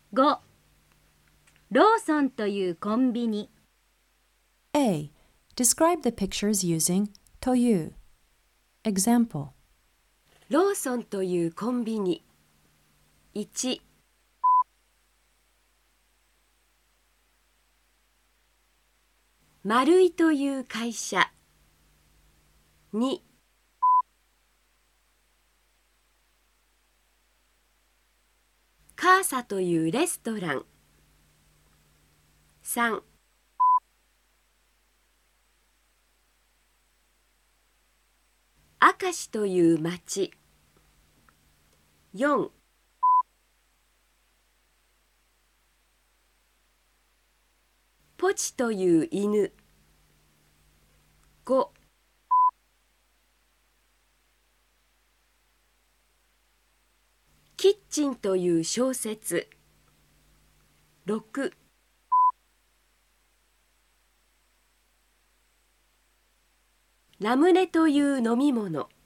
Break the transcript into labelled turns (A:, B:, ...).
A: 5. ローソンというコンビニ。
B: A. Describe the pictures using という。Example.
C: ローソンというコンビニ。1、丸井という会社。2、カーサというレストラン。3、明石という町。4、ポチという犬。5、キッチンという小説。6、ラムネという飲み物。